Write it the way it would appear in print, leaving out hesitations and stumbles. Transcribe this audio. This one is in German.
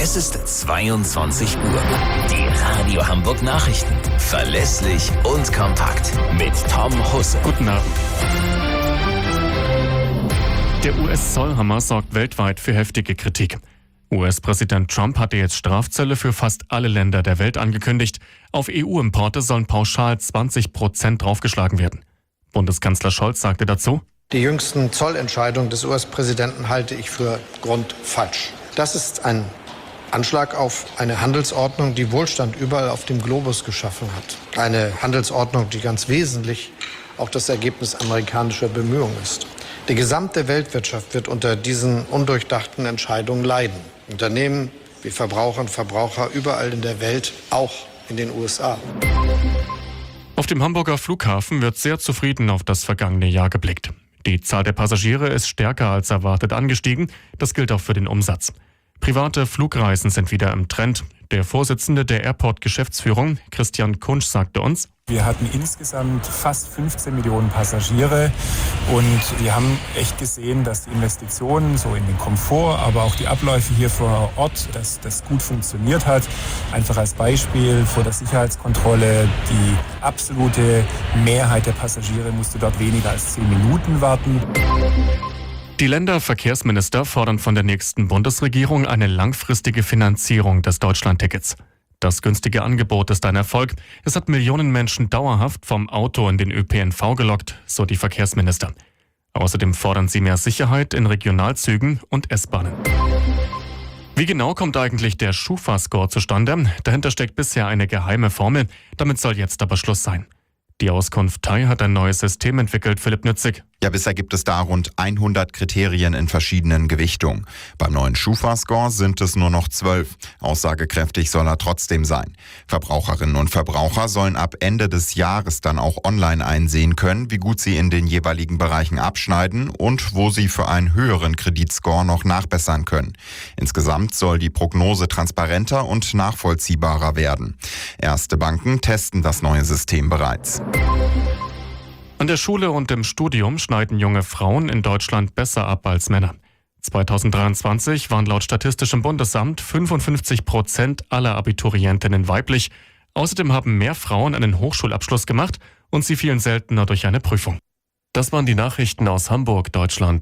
Es ist 22 Uhr. Die Radio Hamburg Nachrichten. Verlässlich und kompakt. Mit Tom Husse. Guten Abend. Der US-Zollhammer sorgt weltweit für heftige Kritik. US-Präsident Trump hatte jetzt Strafzölle für fast alle Länder der Welt angekündigt. Auf EU-Importe sollen pauschal 20% draufgeschlagen werden. Bundeskanzler Scholz sagte dazu: Die jüngsten Zollentscheidungen des US-Präsidenten halte ich für grundfalsch. Das ist ein Anschlag auf eine Handelsordnung, die Wohlstand überall auf dem Globus geschaffen hat. Eine Handelsordnung, die ganz wesentlich auch das Ergebnis amerikanischer Bemühungen ist. Die gesamte Weltwirtschaft wird unter diesen undurchdachten Entscheidungen leiden. Unternehmen wie Verbraucherinnen und Verbraucher überall in der Welt, auch in den USA. Auf dem Hamburger Flughafen wird sehr zufrieden auf das vergangene Jahr geblickt. Die Zahl der Passagiere ist stärker als erwartet angestiegen. Das gilt auch für den Umsatz. Private Flugreisen sind wieder im Trend. Der Vorsitzende der Airport-Geschäftsführung, Christian Kunsch, sagte uns: Wir hatten insgesamt fast 15 Millionen Passagiere und wir haben echt gesehen, dass die Investitionen so in den Komfort, aber auch die Abläufe hier vor Ort, dass das gut funktioniert hat. Einfach als Beispiel vor der Sicherheitskontrolle, die absolute Mehrheit der Passagiere musste dort weniger als 10 Minuten warten. Die Länderverkehrsminister fordern von der nächsten Bundesregierung eine langfristige Finanzierung des Deutschlandtickets. Das günstige Angebot ist ein Erfolg. Es hat Millionen Menschen dauerhaft vom Auto in den ÖPNV gelockt, so die Verkehrsminister. Außerdem fordern sie mehr Sicherheit in Regionalzügen und S-Bahnen. Wie genau kommt eigentlich der Schufa-Score zustande? Dahinter steckt bisher eine geheime Formel. Damit soll jetzt aber Schluss sein. Die Auskunft TAI hat ein neues System entwickelt, Philipp Nützig. Ja, bisher gibt es da rund 100 Kriterien in verschiedenen Gewichtungen. Beim neuen Schufa-Score sind es nur noch 12. Aussagekräftig soll er trotzdem sein. Verbraucherinnen und Verbraucher sollen ab Ende des Jahres dann auch online einsehen können, wie gut sie in den jeweiligen Bereichen abschneiden und wo sie für einen höheren Kreditscore noch nachbessern können. Insgesamt soll die Prognose transparenter und nachvollziehbarer werden. Erste Banken testen das neue System bereits. An der Schule und im Studium schneiden junge Frauen in Deutschland besser ab als Männer. 2023 waren laut Statistischem Bundesamt 55% aller Abiturientinnen weiblich. Außerdem haben mehr Frauen einen Hochschulabschluss gemacht und sie fielen seltener durch eine Prüfung. Das waren die Nachrichten aus Hamburg, Deutschland.